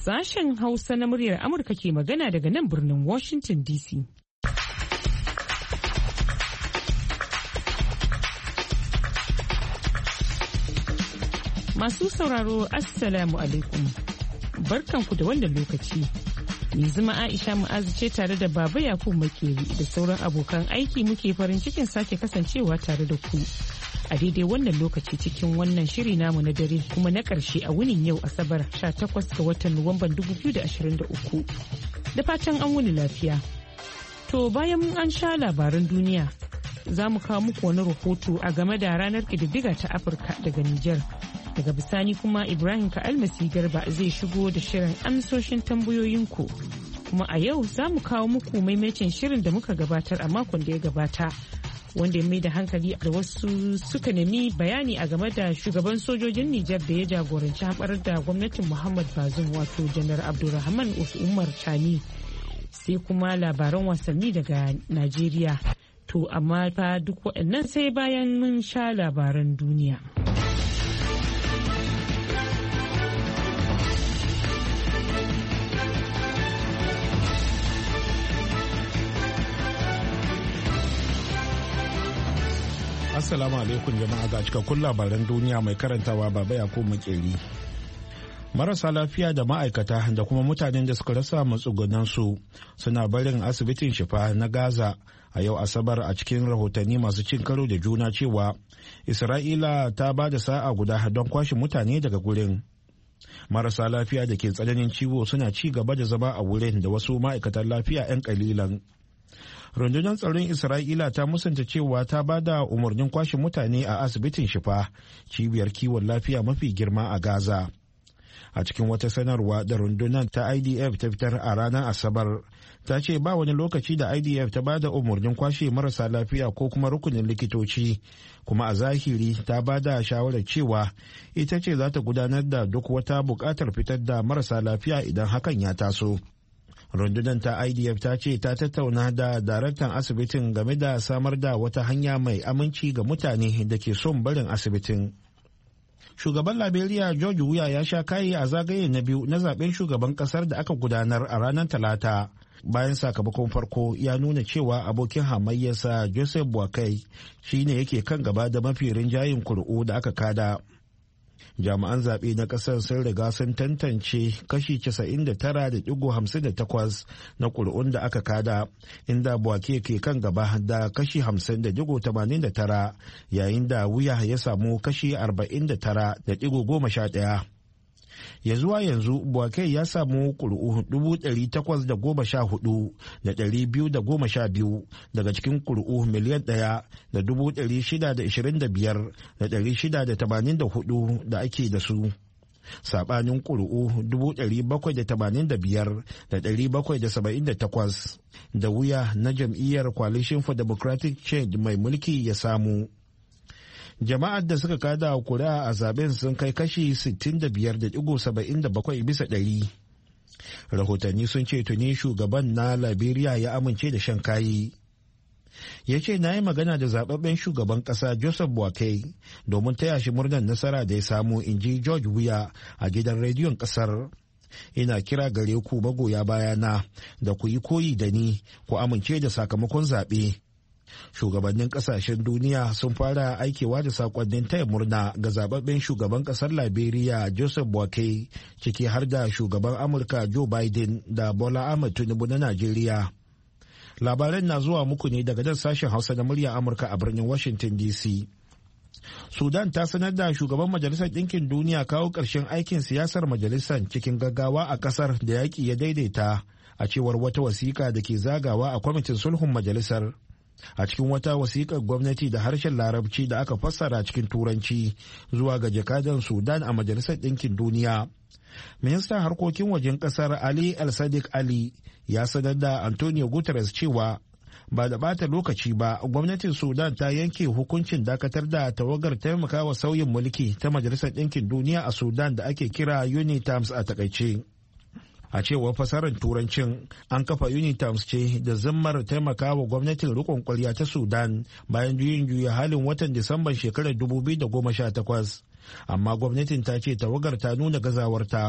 Sashen Hausa na muryar Amurka ke magana daga nan birnin Washington DC. Masu sauraro Assalamu alaikum. Barkanku da wannan lokaci. Yanzu ma Aisha Mu'azu ce tare da Baba Yakubu Makeri da sauran abokan aiki muke farin cikin sake kasancewa tare da ku. A daidai wannan lokaci cikin wannan shiri namu na dare kuma na ƙarshe a wunin yau Asabar 18 ga watan Nuwamban 2023. Da fatan an wuni lafiya. To bayan an sha labaran duniya za mu kawo muku wani rahoto a game da ranar ƙididdiga ta Afirka daga Nijar. Daga bisani kuma Ibrahim Ka'almasi Garba zai shigo da shirin amsoshin tambayoyinku. Kuma a yau za mu kawo muku maimacin shirin da muka gabatar a makon da ya gabata. Wanda ya mai da hankali da wasu suka nemi bayani a game da shugaban sojojin Nijar da ya jagoranci hamɓarar da gwamnatin Muhammad Bazoum wato Janar Abdulrahman Umar Chani. Sai kuma labaran wasanni daga Najeriya. To amma fa duk waɗannan sai bayan mun sha labaran duniya. Assalamu alaikum jama'a ga cikakkun labaran duniya mai karantawa Baba Yakubu Makeri. Marasa lafiya da ma'aikata da kuma mutanen da suka rasa matsugunansu suna barin asibitin Shifa na Gaza a yau Asabar a cikin rahotanni masu cin karo da juna cewa Isra'ila ta ba da sa'a guda don kwashe mutane daga gurin. Marasa lafiya da ke tsananin ciwo suna ci gaba da zama a wurin da wasu ma'aikatan lafiya 'yan kalilan. Rundunar tsaron Isra'ila ta musanta cewa ta ba da umarnin kwashe mutane a asibitin Shifa, cibiyar kiwon lafiya mafi girma a Gaza. A cikin wata sanarwa da rundunar ta IDF ta fitar a ranar Asabar, ta ce ba wani lokaci da IDF ta ba da umarnin kwashe marasa lafiya ko kuma rukunin likitoci, kuma a zahiri ta ba da shawarar cewa ita ce za ta gudanar da duk wata buƙatar fitar da marasa lafiya idan hakan ya taso. Rundunar ta IDF ta ce ta tattauna da daraktan asibitin game da samar da wata hanya mai aminci ga mutane da ke son barin asibitin. Shugaban Liberia George Weah ya sha kayi a zagaye na biyu na zaben shugaban kasar da aka gudanar a ranar Talata. Bayan sakamakon farko ya nuna cewa abokin hamayyarsa Joseph Boakai shine yake kan gaba da mafi rinjayin kuri'u da aka kada. Jami'an zaɓe na ƙasar sun riga sun tantance kashi 99.58 na ƙuri'un da aka kada, inda Buwake ke kan gaba da kashi 50.89 yayin da Wuya ya samu kashi 49.11. Ya zuwa yanzu Buwake ya samu ƙuri'u 814,212 daga cikin ƙuri'u miliyan 1,625,684 da ake da su. Saɓanin ƙuri'u 775,778 da Wuya na jam'iyyar Coalition for Democratic Change mai mulki ya samu. Jama'ar da suka kada kuri'a a zaben sun kai kashi 65.77 bisa ɗari. Rahotanni sun ce tuni shugaban na Liberia ya amince da shan kayi. Ya ce na yi magana da zababben shugaban ƙasa Joseph Boakai domin taya shi murnar nasara da ya samu, in ji George Weah a gidan rediyon ƙasar. Ina kira gare ku magoya bayana da ku yi koyi da ni ku amince da sakamakon zaɓe. Shugabannin kasashen duniya sun fara aikewa da sakonnin taya murna ga zababben shugaban kasar Liberia Joseph Boakai, ciki har da shugaban Amurka Joe Biden da Bola Ahmed Tinubu na Najeriya. Labaran na zuwa muku ne daga nan sashen Hausa na muryar Amurka a birnin Washington DC. Sudan ta sanar da shugaban Majalisar Ɗinkin Duniya kawo ƙarshen aikin siyasar majalisar cikin gaggawa a ƙasar da yaƙi ya daidaita, a cewar wata wasiƙa da ke zagawa a kwamitin sulhun majalisar. A cikin wata wasiƙar gwamnati da harshen Larabci da aka fassara cikin Turanci zuwa ga jakadan Sudan a Majalisar Ɗinkin Duniya, ministan harkokin wajen ƙasar Ali El-Sadiq Ali ya sanar da Antonio Guterres cewa ba da bata lokaci ba gwamnatin Sudan ta yanke hukuncin dakatar da tawagar taimakawa sauyin mulki ta Majalisar Ɗinkin Duniya a Sudan da ake kira UNITAMS a takaice. A cewar fasarar turancin, an kafa UNITAMS ce da zammar taimakawa gwamnatin rikon kwarya ta Sudan bayan juya halin watan Disamban shekarar 2018, amma gwamnatin ta ce tawagar ta nuna gazawarta.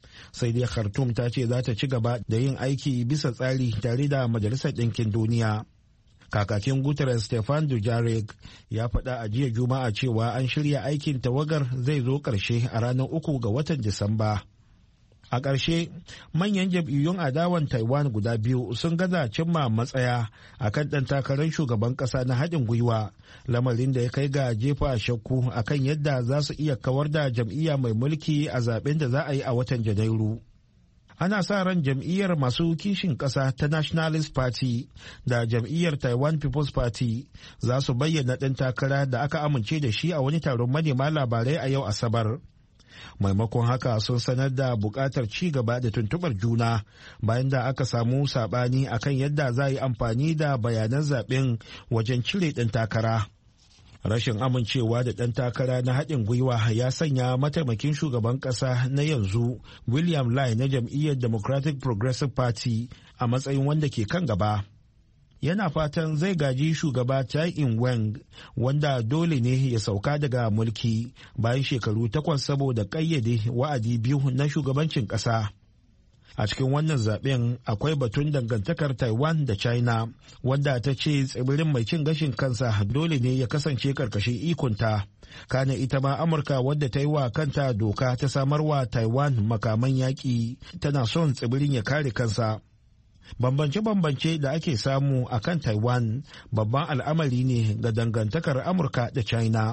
sai dai Khartoum ta ce za ta ci gaba da yin aiki bisa tsari tare da Majalisar Ɗinkin Duniya. Kakakin Guterres Stefan Dujarric ya faɗa a jiya Juma'a cewa an shirya aikin tawagar zai zo ƙarshe a ranar 3 ga watan Disamba. A ƙarshe, manyan jam'iyyun adawan Taiwan guda biyu sun gaza cimma matsaya a kan ɗan takarar shugaban ƙasa na haɗin gwiwa, lamarin da ya kai ga jefa shakku a kan yadda za su iya kawar da jam'iyya mai mulki a zaben da za a yi a watan Janairu. Ana sa ran jam'iyyar masu kishin ƙasa ta Nationalist Party da jam'iyyar Taiwan People's Party za su bayyana ɗan takara da aka amince da shi a wani taron manema labarai a yau Asabar. Maimakon haka sun sanar da buƙatar ci gaba da tuntuɓar juna bayan da aka samu saɓani akan yadda za a yi amfani da bayanan zaɓen wajen cire ɗan takara. Rashin amincewa da ɗan takara na haɗin gwiwa ya sanya mataimakin shugaban ƙasa na yanzu William Lai na jam'iyyar Democratic Progressive Party a matsayin wanda ke kan gaba. Yana fatan zai gaji shugaba Tsai Ing-wen wanda dole ne ya sauka daga mulki bayan shekaru 8 saboda ƙayyade wa'adi 2 na shugabancin ƙasa. A cikin wannan zaben akwai batun dangantakar Taiwan da China wanda ta ce tsibirin mai cin gashin kansa dole ne ya kasance karkashin ikonta. Kana ita ma Amurka wadda ta yi wa kanta doka ta samarwa Taiwan makaman yaƙi tana son tsibirin ya kare kansa. Bambance-bambance da ake samu a kan Taiwan babban al'amari ne ga dangantakar Amurka da China.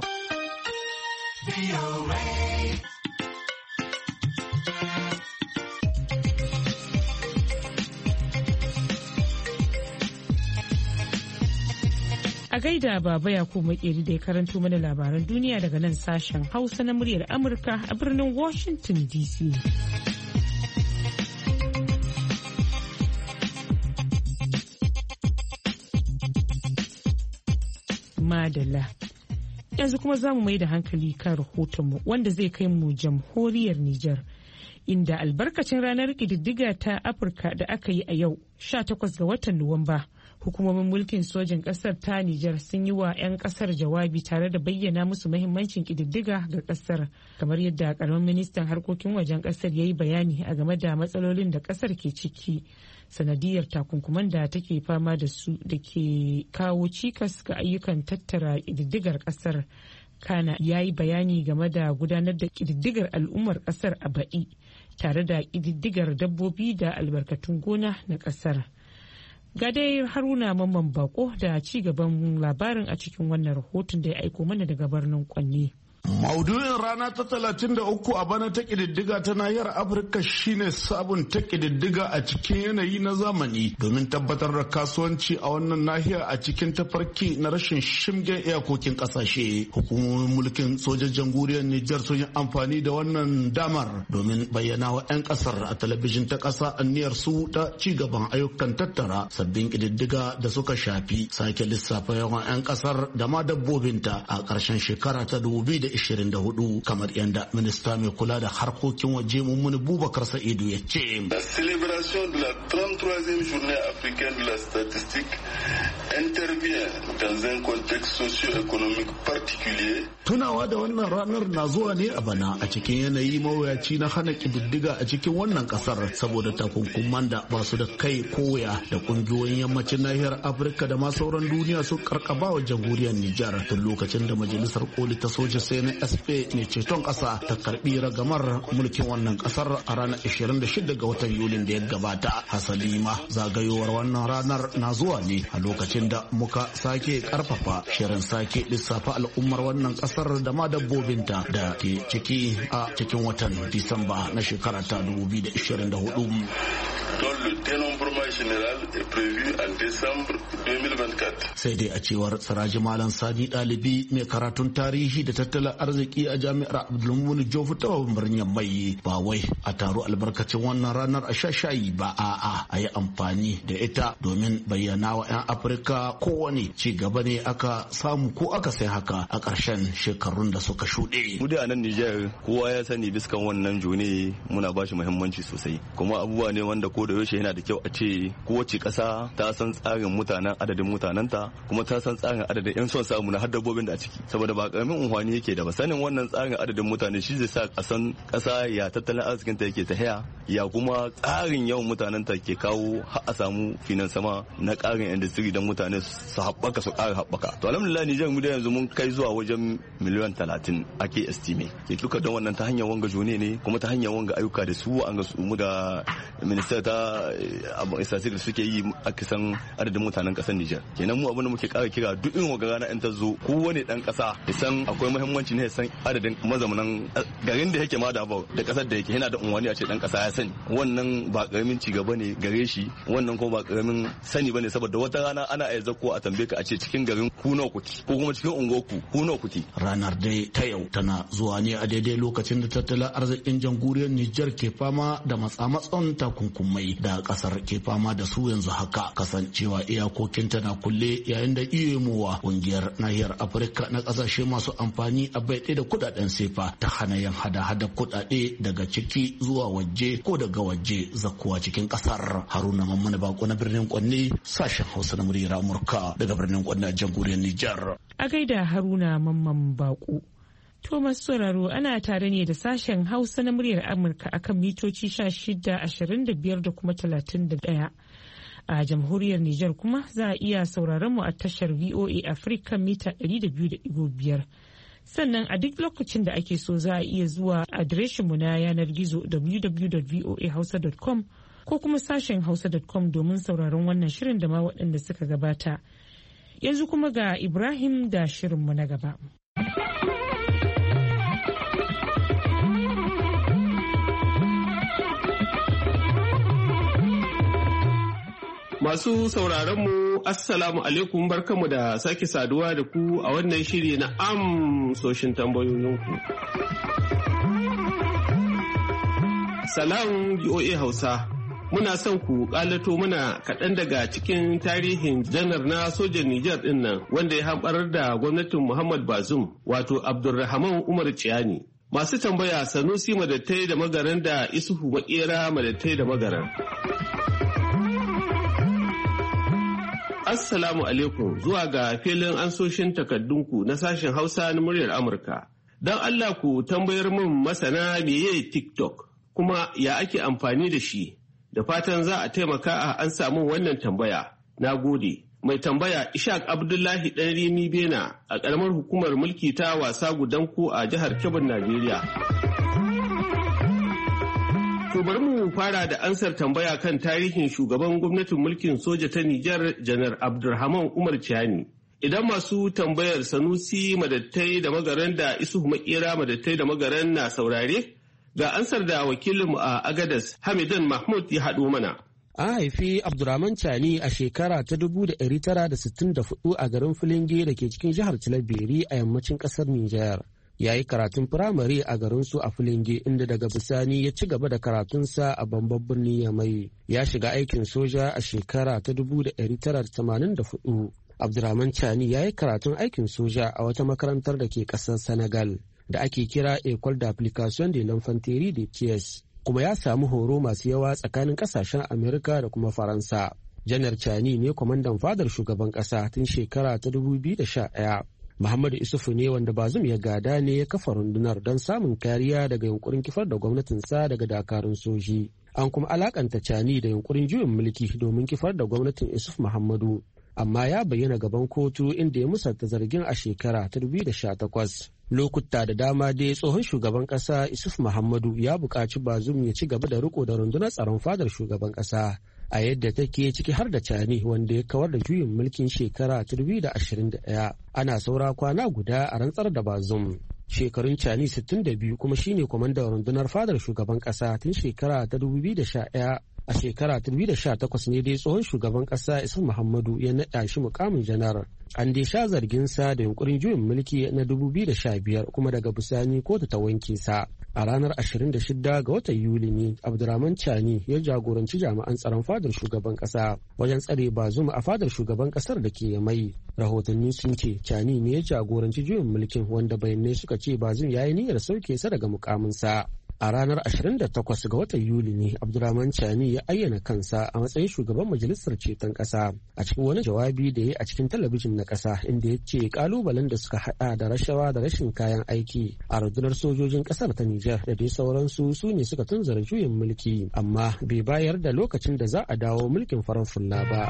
A gaida Baba Yakubu Makeri da ya karanto mana labaran duniya daga nan sashen Hausa na muryar Amurka a birnin Washington DC. Madalla. Yanzu kuma za mu mai da hankali kan rahotonmu wanda zai kai mu jamhuriyar Nijar, inda albarkacin ranar ƙididdiga ta Afirka da aka yi a yau 18 ga watan Nuwamba, hukumomin mulkin sojin ƙasar ta Nijar sun yi wa 'yan ƙasar jawabi tare da bayyana musu mahimmancin ƙididdiga ga ƙasar, kamar yadda ƙaramin ministan harkokin wajen ƙasar ya yi bayani a game da matsalolin da ƙasar ke ciki. Sanadiyar takunkuman da take fama da su da ke kawo cikas ga ayyukan tattara ƙididdigar ƙasar. Kana ya yi bayani game da gudanar da ƙididdigar al'ummar ƙasar a baɗi tare da ƙididdigar dabbobi da albarkatun gona na ƙasar. Ga dai Haruna Mamman Bako da ci gaban labarin a cikin wannan rahoton da ya aiko mana daga birnin Kwanne. Maudu'in rana ta 33 a bana ta ƙididdiga ta nahiyar Afirka shine sabon ta ƙididdiga a cikin yanayi na zamani domin tabbatar da kasuwanci a wannan nahiya a cikin tafarki na rashin shimgen iyakokin ƙasashe. Hukumomin mulkin sojan jamhuriyar Nijar sun yi amfani da wannan damar domin bayyana wa 'yan ƙasar a talabijin ta ƙasa aniyar su ta ci gaban ayyukan tattara sabbin ƙididdiga da suka shafi sake lissafa yawan 'yan ƙasar da ma dabbobinta a ƙarshen shekara ta 2024 kamar yadda minista mai kula da harkokin waje Mummuni Bubakar Sa'idu ya ce. La célébration de la 33e journée africaine de la statistique intervient dans un contexte socio-économique particulier. Tunawa da wannan ranar na zuwa ne a bana a cikin yanayi mawuyaci na hana kididdiga a cikin wannan kasar saboda takunkuman da ba su da kai koya da kungiyoyin yammacin nahiyar Afirka da ma sauran duniya sun karkaba wa jamhuriyar Nijar tun lokacin da majalisar koli ta soja CNSP ne ceton kasa ta karbi ragamar mulkin wannan kasar a ranar 26 ga watan Yulin da ya gabata. Hasali ma zagayowar wannan ranar na zuwa ne a lokacin da muka sake karfafa shirin sake lissafa al'ummar wannan kasar da ma dabbobinta da ke ciki a cikin watan Disamba na shekara ta 2024. Dont le dénombrement général est prévu en décembre 2024. Sai dai a cewar Siraji Malam Sani ɗalibi mai karatun tarihi da tattalin arziki a jami'ar Abdulmumin Jofu ta birnin Mai, ba wai a taro albarkacin wannan ranar a shashayi ba a yi amfani da ita domin bayyana wa 'yan Afirka kowane ci gaba ne aka samu ko aka sai haka a ƙarshen shekarun da suka shuɗe. Mu a nan Nijar kowa ya sani biskan wannan jone muna ba shi muhimmanci sosai, kuma abubuwa ne wanda ko da yaushe yana da kyau a ce kowace ƙasa ta san tsarin mutanen adadin mutanenta kuma ta san tsarin adadin 'yan son samu na har dabbobin da a ciki saboda ba karamin unhwani yake da ba sanin wannan tsarin adadin mutane shi zai sa a san ƙasa ya tattalin arzikin ta yake tahiya ya kuma tsarin yawan mutanen ta ke kawo har a samu finansama na ƙarin industry don mutane su haɓaka su ƙara haɓaka to alhamdulillah Nijar mu da yanzu mun kai zuwa wajen miliyan 30 ake estimate ke duka don wannan ta hanyar wanga jone ne kuma ta hanyar wanga ayyuka da su an ga su mu da minister ta statistic suke yi a kisan adadin mutanen ƙasar Nijar kenan mu abin da muke ƙara kira duk in waga rana in ta zo kowane ɗan ƙasa ya san akwai muhimmanci ne ya san adadin mazaunan garin da yake ma da ƙasar da yake yana da unwani a ce ɗan ƙasa ya sani wannan ba ƙaramin ci gaba ne gare shi wannan kuma ba ƙaramin sani bane saboda wata rana ana iya zakko a tambaye ka a ce cikin garin ku nawa kuke ko kuma cikin unguwarku ku nawa kuke. Ranar dai ta yau tana zuwa ne a daidai lokacin da tattalin arzikin jamhuriyar Nijar ke fama da matsa-matsan takunkumai da kasar ke fama da su yanzu haka kasancewa iyakokin tana kulle yayin da iyemowa kungiyar nahiyar Afirka na kasashe masu amfani a bai da kudaden sefa ta hana yin hada-hada kudade daga ciki zuwa waje ko daga waje zakkuwa cikin kasar. Haruna Mamman Bako na birnin Kwanne sashen Hausa na muryar Amurka daga birnin Kwanne a jamhuriyar Nijar. A gaida Haruna Mamman Bako. Thomas Sauraro ana tare ne da sashen Hausa na muryar Amurka akan mitoci 16, 25 da kuma 31. A jamhuriyar Nijar kuma za a iya sauraron mu a tashar VOA Africa mita 200.5. Sannan a duk lokacin da ake so za a iya zuwa adireshinmu na yanar gizo www.voahausa.com ko kuma sashen hausa.com domin sauraron wannan shirin da ma waɗanda suka gabata. Yanzu kuma ga Ibrahim da shirinmu na gaba. Masu sauraronmu, Assalamu alaikum barkamu da sake saduwa da ku a wannan shiri na amsoshin tambayoyinku. Salam BOA Hausa, muna son ku kalato muna kaɗan daga cikin tarihin janar na sojan Nijar ɗin nan wanda ya hamɓarar da gwamnatin Muhammad Bazoum wato Abdulrahman Umar Ciyani. Masu tambaya Sanusi Madattai da Magaran da Isuhu Makera Madattai da Magaran. Assalamu alaikum zuwa ga filin ansoshin takaddunku na sashen Hausa na muryar Amurka. Don Allah ku tambayar min masana meye TikTok kuma ya ake amfani da shi. Da fatan za a taimaka a an samu wannan tambaya. Na gode. Mai tambaya Ishaq Abdullahi Ɗanrimi Bena a ƙaramar hukumar mulki ta wasa gudanku a jihar Kebbi, Najeriya. To bari mu fara da ansar tambaya kan tarihin shugaban gwamnatin mulkin soja ta Nijar Janar Abdulrahman Umar Ciyani. Idan masu tambayar Sanusi Madattai da Magaran da Isuhu Makera Madattai da Magaran na saurare, ga ansar da wakilinmu a Agadas Hamidan Mahmud ya haɗo mana. An haifi Abdulrahman Ciyani a shekara ta 1964 a garin Filinge da ke cikin jihar Talabiri a yammacin ƙasar Nijar. Ya yi karatun firamare a garinsu a Filinge inda daga bisani ya ci gaba da karatunsa a babban birnin Yamai. Ya shiga aikin soja a shekara ta 1984. Abdulrahman Ciyani ya yi karatun aikin soja a wata makarantar da ke ƙasar Senegal da ake kira École d'Application de l'Infanterie de Thiès, kuma ya samu horo masu yawa tsakanin ƙasashen Amerika da kuma Faransa. Janar Ciyani ne kwamandan fadar shugaban ƙasa tun shekara ta 2011. Muhammadu Isufu ne wanda Bazoum ya gada ne ya kafa rundunar don samun kariya daga yunkurin kifar da gwamnatinsa daga dakarun soji. An kuma alakanta Ciyani da yunkurin juyin mulki domin kifar da gwamnatin Isuf Muhammadu, amma ya bayyana gaban kotu inda ya musanta zargin a shekara ta 2018. Lokuta da dama dai tsohon shugaban ƙasa Isuf Muhammadu ya buƙaci Bazoum ya ci gaba da riko da rundunar tsaron fadar shugaban ƙasa a yadda take ciki har da Ciyani wanda ya kawar da juyin mulkin shekara 2021. Ana saura kwana guda a rantsar da Bazoum. Shekarun Ciyani 62 kuma shine kwamandan rundunar fadar shugaban ƙasa tun shekara ta 2011. A shekara 2018 ne dai tsohon shugaban ƙasa Isuf Muhammadu ya naɗa shi mukamin janar. An dai sha zarginsa da yunkurin juyin mulki na 2015 kuma daga bisani kotu ta wanke sa. A ranar 26 ga watan Yuli ne Abdulrahman Ciyani ya jagoranci jami'an tsaron fadar shugaban ƙasa wajen tsare Bazoum a fadar shugaban ƙasar da ke Yamai. Rahotanni sun ce Ciyani ne ya jagoranci juyin mulkin wanda bayanai suka ce Bazoum ya yi niyyar sauke sa daga mukaminsa. A ranar 28 ga watan Yuli ne Abdurrahman Chani ya ayyana kansa a matsayin shugaban majalisar ceton ƙasa a cikin wani jawabi da ya a cikin talabijin na ƙasa, inda ya ce kalubalen da suka hada da rashawa da rashin kayan aiki a rundunar sojojin ƙasar ta Nijar da dai sauransu su ne suka tunzura juyin mulki, amma bai bayar da lokacin da za a dawo mulkin farar fulla ba.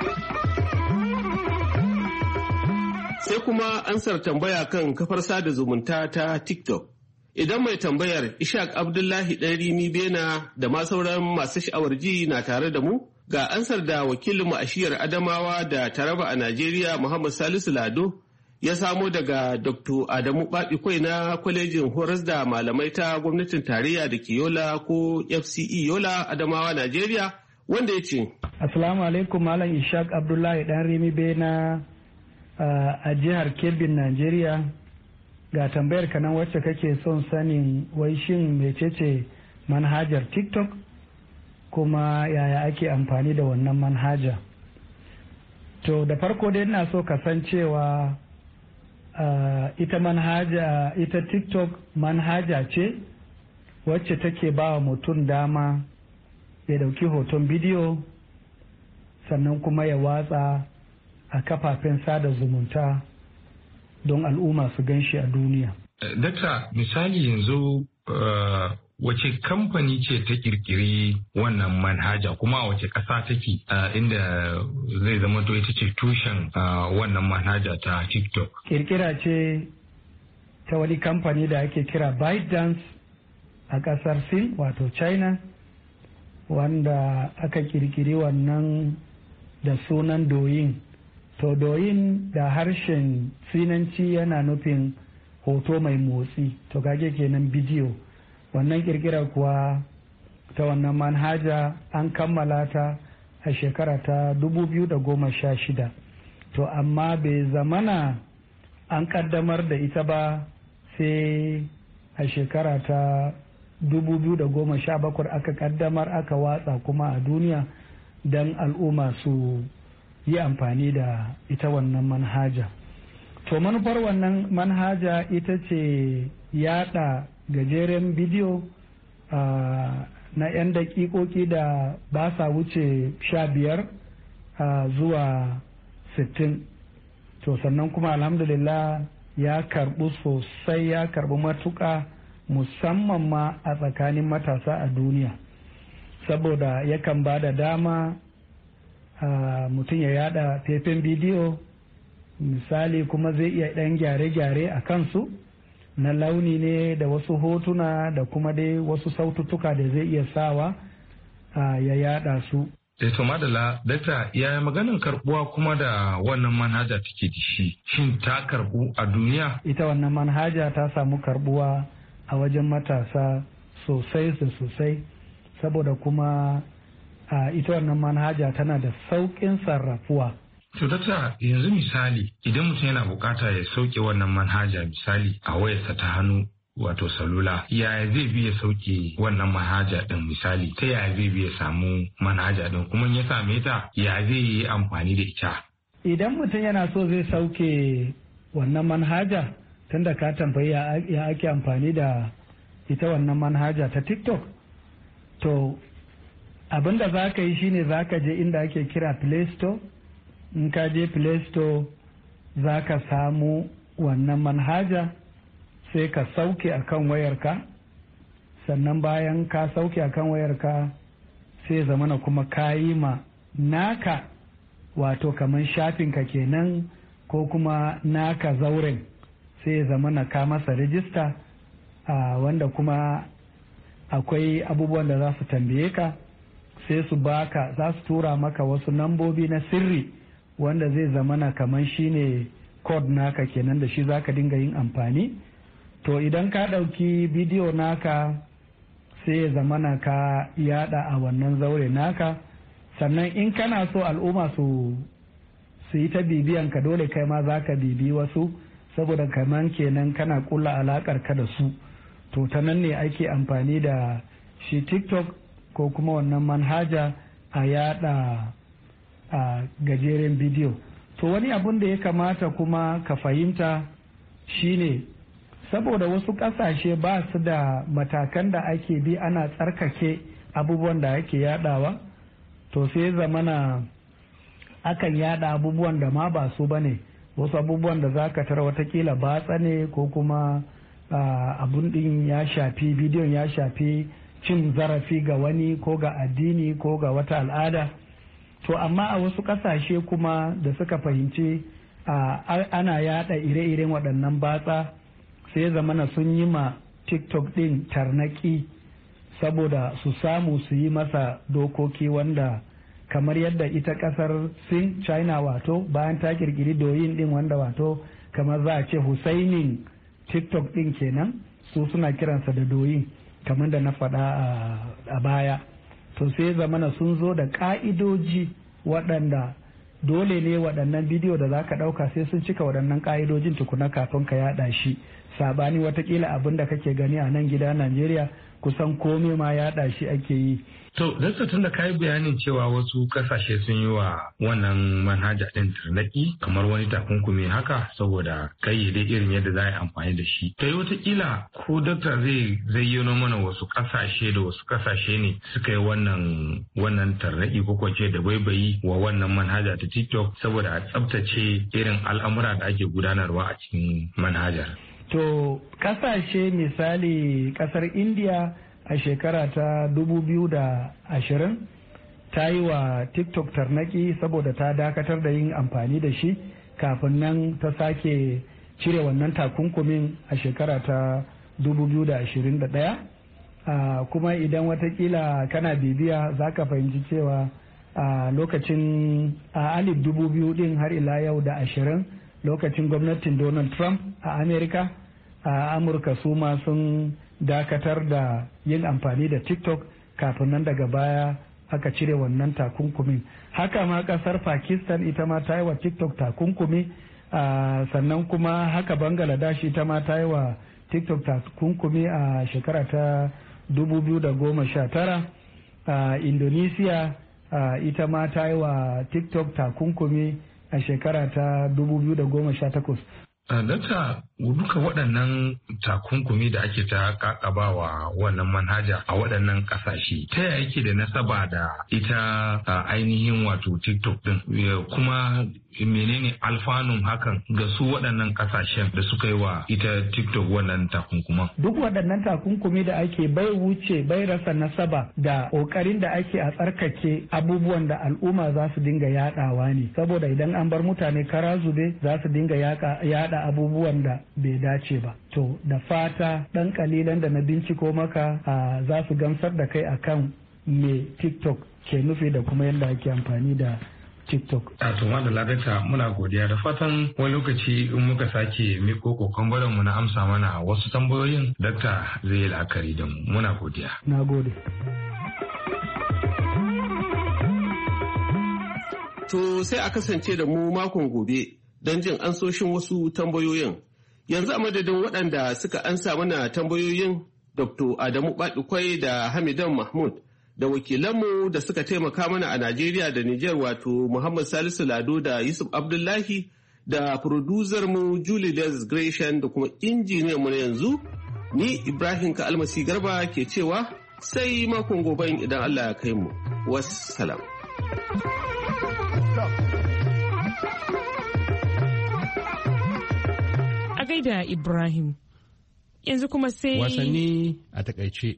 Sai kuma ansar tambaya kan kafar sada zumunta ta TikTok. Idan mai tambayar Ishaq Abdullahi Ɗanrimi Bena da ma sauran masu sha'awar ji na tare da mu, ga ansar da wakilinmu a shiyar Adamawa da Taraba a Najeriya Muhammad Salisu Lado ya samo daga Dr. Adamu Babikwai na kwalejin horas da malamai ta gwamnatin tarayya da ke Yola ko FCE Yola Adamawa Najeriya, wanda ya ce. Assalamu alaikum Malam Ishaq Abdullahi Ɗanrimi Bena a jihar Kebbin Najeriya. Ga tambayar ka nan wacce kake son sanin wai shin mecece manhajar TikTok kuma yaya ake amfani da wannan manhaja. To da farko dai ina so ka san cewa ita TikTok manhaja ce wacce take ba wa mutum dama ya dauki hoton bidiyo sannan kuma ya watsa a kafafen sada zumunta don al'umma su gan shi a duniya. Dakta, misali yanzu wace kamfani ce ta kirkiri wannan manhaja kuma wace ƙasa take inda zai zama to ita ce tushen wannan manhaja ta TikTok? Kirkira ce ta wani kamfani da ake kira ByteDance a ƙasar Sin wato China, wanda aka kirkiri wannan da sunan Douyin. To Douyin da harshen Sinanci yana nufin hoto mai motsi, to kage kenan bidiyo. Wannan kirkira kuwa ta wannan manhaja an kammala ta a shekara ta 2016. To amma bai zamana an kaddamar da ita ba sai a shekara ta 2017 aka kaddamar aka watsa kuma a duniya don al'umma su yi amfani da ita wannan manhaja. To manufar wannan manhaja ita ce yada gajeren bidiyo na 'yan dakikoki da ba sa wuce 15 zuwa 60. To sannan kuma alhamdulillah ya karbu sosai, ya karbu matuka musamman ma a tsakanin matasa a duniya, saboda yakan ba da dama mutum ya yada faifan bidiyo misali, kuma zai iya ɗan gyare-gyare a kansu na launi ne da wasu hotuna da kuma dai wasu saututtuka da zai iya sawa ya yada su. To madalla, dakta, yaya maganin karbuwa kuma da wannan manhaja take da shi? Shin ta karbu a duniya? Ita wannan manhaja ta samu karbuwa a wajen matasa sosai da sosai, saboda kuma ita wannan manhaja tana da sauƙin sarrafuwa. To dakta, yanzu misali idan mutum yana bukata ya sauke wannan manhaja misali a wayarsa ta hannu wato salula, yaya zai bi ya sauke wannan manhaja din misali, ta yaya zai bi ya samu manhaja din, kuma ya same ta ya zai yi amfani da ita? Idan mutum yana so zai sauke wannan manhaja, tunda ka tambayi ya ake amfani da ita wannan manhaja ta TikTok, to abinda za ka yi shine za ka je inda ake kira Play Store. In ka je Play Store za ka samu wannan manhaja sai ka sauke akan wayarka, sannan bayan ka sauke akan wayarka sai zamana kuma ka yi ma naka wato kamar shafinka kenan ko kuma naka zauren, sai zamana ka masa rijista wanda kuma akwai abubuwan da za su tambaye ka, sai su baka, za su tura maka wasu nambobi na sirri wanda zai zamana kamar shine code naka kenan, da shi zaka dinga yin amfani. To idan ka ɗauki bidiyo naka sai ya zamana ka yada a wannan zaure naka, sannan in kana so al'umma su yi ta bibiyan ka, dole kai ma za ka bibi wasu, saboda kaman kenan kana kulla alakar ka da su. To ta nan ne ake amfani da shi TikTok ko kuma wannan manhaja a yada a gajeren bidiyo. To wani abun da ya kamata kuma ka fahimta shine saboda wasu ƙasashe ba su da matakan da ake bi ana tsarkake abubuwan da ake yadawa, to sai zamana akan yada abubuwan da ma ba su bane, wasu abubuwan da za ka tara watakila batsa ne ko kuma abun din ya shafi, bidiyon ya shafi cin zarafi ga wani ko ga addini ko ga wata al'ada. To amma a wasu ƙasashe kuma da suka fahimci ana yada ire-iren waɗannan batsa, sai zamana sun yi ma TikTok din tarnaki saboda su samu su yi masa dokoki wanda kamar yadda ita kasar Sin, China wato bayan ta kirkiri Douyin din wanda wato kamar za a ce Husainin TikTok din kenan, su suna kiransa da Douyin kamar da na faɗa a baya. To sai zamana sun zo da ƙa'idoji waɗanda dole ne waɗannan bidiyo da za ka ɗauka sai sun cika waɗannan ƙa'idojin tukuna kafin ka yaɗa shi, sabani watakila abin da kake gani a nan gida Najeriya kusan komai ma yaɗa shi ake yi. To, dakta tun da kayi bayanin cewa wasu kasashe sun yi wa wannan manhaja ɗin tarnaki kamar wani takunkumi haka saboda kayyade irin yadda za a yi amfani da shi. Ta yi watakila ko dakta zai zayyano mana wasu kasashe da wasu kasashe ne suka yi wannan tarnaki ko kwace da baibayi wa wannan manhaja ta TikTok saboda a tsabtace irin al'amura da ake gudanarwa a cikin manhajar. To, kasashe misali kasar India a shekara ta 2020 ta yi wa TikTok tarnaki saboda ta dakatar da yin amfani da shi, kafin nan ta sake cire wannan takunkumin a shekara ta 2021. Kuma idan watakila kana bibiya za ka fahimci cewa a lokacin a 2000 din har ila yau da 20 lokacin gwamnatin Donald Trump a Amerika, a Amurka su ma sun dakatar da yin amfani da TikTok, kafin nan daga baya aka cire wannan takunkumin. Haka ma kasar Pakistan ita ma ta yi wa TikTok takunkumi, sannan kuma haka Bangladesh ita ma ta yi wa TikTok takunkumi a shekara ta 2019. Indonesia ita ma ta yi wa TikTok takunkumi a shekara ta 2018. Dakta, duka waɗannan takunkumi da ake ta kakabawa wannan manhaja a waɗannan ƙasashe ta yaya yake da nasaba da ita ainihin wato TikTok din, kuma menene alfanun hakan ga su waɗannan ƙasashen da suka yi wa ita TikTok wannan takunkuman? Duk waɗannan takunkumi da ake bai rasa nasaba da ƙoƙarin da ake a tsarkake abubuwan da al'umma za su dinga yaɗawa ne, saboda idan an bar mutane kara zube za su dinga yaɗa abubuwan da bai dace ba. To da fata ɗan kalilan da na binciko maka za su gamsar da kai akan me TikTok ke nufi da kuma yadda ake amfani da TikTok. To madalla dakta, muna godiya, da fatan wani lokaci in muka sake miko kokon mu na amsa mana wasu tambayoyin dakta zai yi la'akari da mu. Muna godiya. Na gode. To sai a kasance da mu makon gobe don jin ansoshin wasu tambayoyin. Yanzu a madadin waɗanda suka ansa mana tambayoyin Dr. Adamu Baɗikwai da Hamidan Mahmud da wakilanmu da suka taimaka mana a Najeriya da Nijar wato Muhammad Salisu Lado da Yusuf Abdullahi da mu Julie Les Gresham da kuma injiniyanmu na yanzu, ni Ibrahim Ka'almasi Garba ke cewa sai makon goben idan Allah ya kai mu. Wassalam. A gaida Ibrahim. Yanzu kuma sai wasanni a takaice.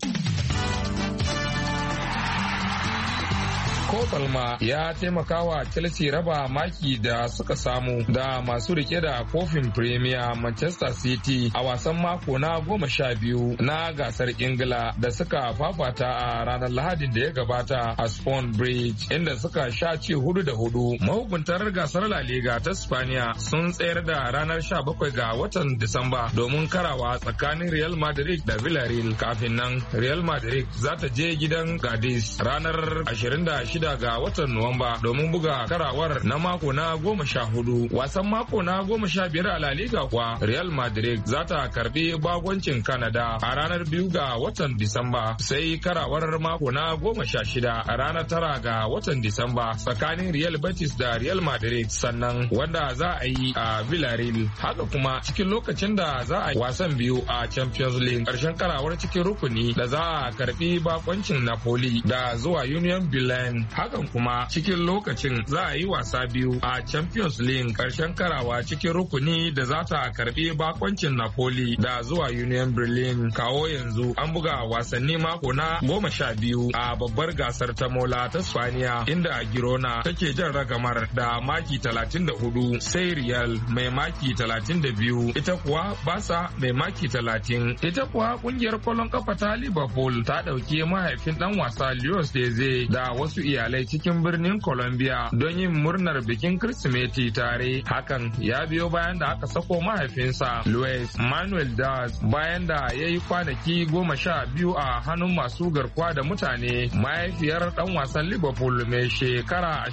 Ko Palma ya taimaka wa Chelsea raba maki da suka samu da masu rike da kofin Premier Manchester City a wasan mako na 12 na gasar Ingila da suka fafata a ranar Lahadin da ya gabata a Swan Bridge, inda suka sha ci 4-4. Mahukuntar gasar La Liga ta Spaniya sun tsayar da ranar 17 ga watan Disamba domin karawa tsakanin Real Madrid da Villarreal. Kafin nan Real Madrid za ta je gidan Cadiz ranar 26 16 ga watan Nuwamba domin buga karawar na mako na 14. Wasan mako na 15 a La Liga kuwa Real Madrid za ta karbi bagoncin Canada a ranar 2 ga watan Disamba, sai karawar mako na 16 a ranar 9 ga watan Disamba tsakanin Real Betis da Real Madrid, sannan wanda za a yi a Villarreal. Haka kuma cikin lokacin da za a yi wasan biyu a Champions League, karshen karawar cikin rukuni da za a karbi bakoncin Napoli da zuwa Union Berlin. Hakan kuma cikin lokacin za a yi wasa biyu a Champions League, karshen karawa cikin rukuni da za ta karbi bakoncin Napoli da zuwa Union Berlin. Kawo yanzu an buga wasanni mako na 12 a babbar gasar ta Mola ta Spaniya, inda Girona take jan ragamar da maki 34, sai Real mai maki 32, ita kuwa Barca mai maki 30. Ita kuwa kungiyar kwallon kafa ta Liverpool ta dauki mahaifin dan wasa Luis Deze da wasu iyalai cikin birnin Colombia don yin murnar bikin Kirsimeti tare. Hakan ya biyo bayan da aka sako mahaifinsa Luis Manuel Diaz bayan da ya yi kwanaki 12 a hannun masu garkuwa da mutane. Mahaifiyar dan wasan Liverpool mai shekara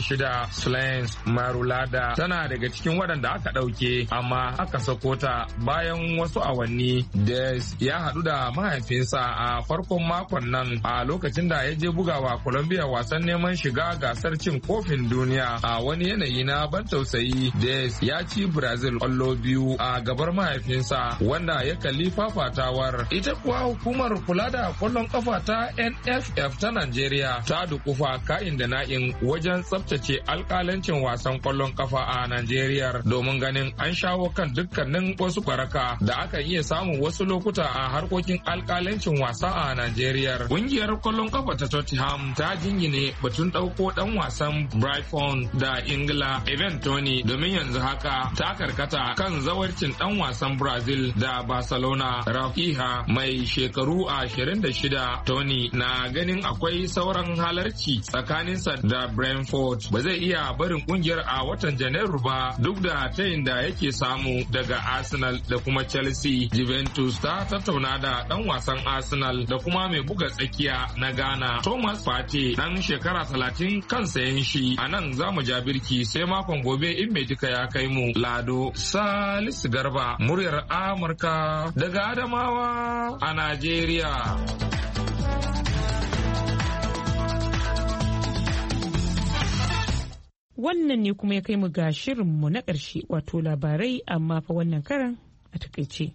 26 Slens Marulada tana daga cikin waɗanda aka ɗauke, amma aka sako ta bayan wasu awanni. Diaz ya haɗu da mahaifinsa a farkon makon nan a lokacin da ya je bugawa Colombia wasan neman shiga gasar cin kofin duniya. A wani yanayi na ban tausayi, Diaz ya ci Brazil ƙwallo 2 a gabar mahaifinsa wanda ya kalli fafatawar. Ita kuwa hukumar kula da ƙwallon kafa ta NFF ta Najeriya ta dukufa ka'in da na'in wajen tsabtace alƙalancin wasan ƙwallon kafa a Najeriya domin ganin an shawo kan dukkanin wasu baraka da aka iya samun wasu lokuta a harkokin alƙalancin wasa a Najeriya. Ƙungiyar ƙwallon kafa ta Tottenham ta jingine batun ɗauko ɗan wasan Brighton da Ingila Ivan Toney domin yanzu haka ta karkata kan zawarcin ɗan wasan Brazil da Barcelona Rafinha mai shekaru 26. Toney na ganin akwai sauran halarci tsakaninsa da Brentford. Ba zai iya barin ƙungiyar a watan Janairu ba duk da tayin da yake samu daga Arsenal da kuma Chelsea. Juventus ta tattauna da ɗan wasan Arsenal da kuma mai buga tsakiya na Ghana Thomas Partey dan shekara 30 kan sayen shi. A nan za mu ja birki sai makon gobe in mai duka ya kai mu. Lado Salisu Garba, muryar Amurka daga Adamawa a Najeriya. Wannan ne kuma ya kai mu ga shirinmu na ƙarshe, wato labarai amma fa wannan karan a takaice.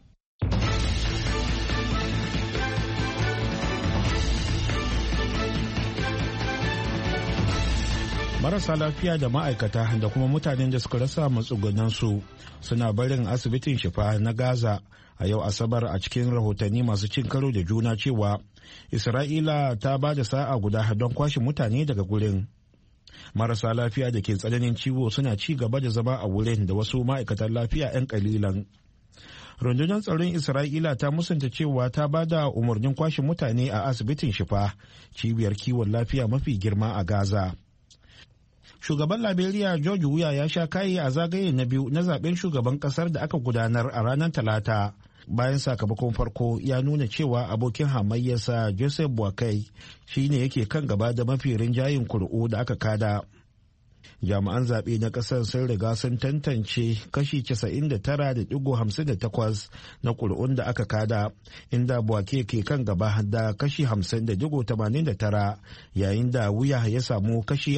Marasa lafiya da ma'aikata da kuma mutanen da suka rasa matsugunansu suna barin asibitin Shifa na Gaza a yau Asabar a cikin rahotanni masu cin karo da juna cewa Isra'ila ta ba da sa'a guda don kwashe mutane daga gurin. Marasa lafiya da ke tsananin ciwo suna ci gaba da zama a wurin da wasu ma'aikatan lafiya 'yan kalilan. Rundunar tsaron Isra'ila ta musanta cewa ta ba da umarnin kwashe mutane a asibitin Shifa, cibiyar kiwon lafiya mafi girma a Gaza. Shugaban Liberia George Weah ya sha kayi a zagaye na biyu na zaben shugaban kasar da aka gudanar a ranar Talata. Bayan sakamakon farko ya nuna cewa abokin hamayyarsa Joseph Boakai shine yake kan gaba da mafi rinjayin kuri'u da aka kada. Jami'an zaɓe na ƙasar sun riga sun tantance kashi 99.58 na ƙuri'un da aka kada, inda Buake ke kan gaba da kashi 50.89 yayin da Wuya ya samu kashi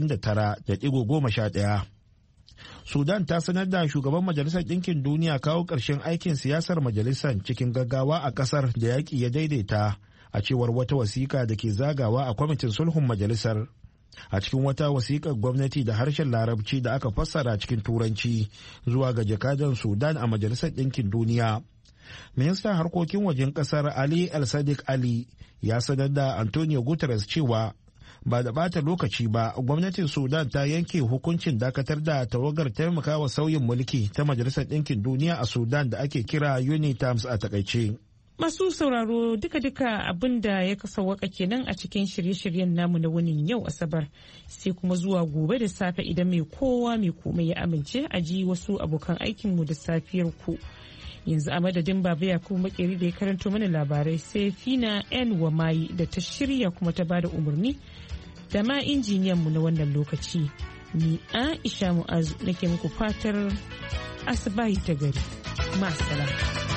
49.11. Sudan ta sanar da shugaban Majalisar Ɗinkin Duniya kawo ƙarshen aikin siyasar majalisar cikin gaggawa a ƙasar da yaƙi ya daidaita, a cewar wata wasiƙa da ke zagawa a kwamitin sulhun majalisar. A cikin wata wasiƙar gwamnati da harshen Larabci da aka fassara cikin Turanci zuwa ga jakadan Sudan a Majalisar Ɗinkin Duniya, ministan harkokin wajen ƙasar Ali El-Sadiq Ali ya sanar da Antonio Guterres cewa ba da ɓata lokaci ba gwamnatin Sudan ta yanke hukuncin dakatar da tawagar taimakawa sauyin mulki ta Majalisar Ɗinkin Duniya a Sudan da ake kira UNITAMS a takaice. Masu sauraro duka-duka abin da ya kasawaka kenan a cikin shirye-shiryen namu na wunin yau Asabar, sai kuma zuwa gobe da safe idan mai kowa mai komai ya amince a ji wasu abokan aikinmu da safiyar ku. Yanzu a madadin Baba Yakubu Makeri da ya karanto mana labarai, sai Fina N Wamayi da ta shirya kuma ta bada umarni da ma injiniyanmu na wannan lokaci. Ni Aisha Mu'azu nake muku fatar asibahi ta gari. Ma'assalam.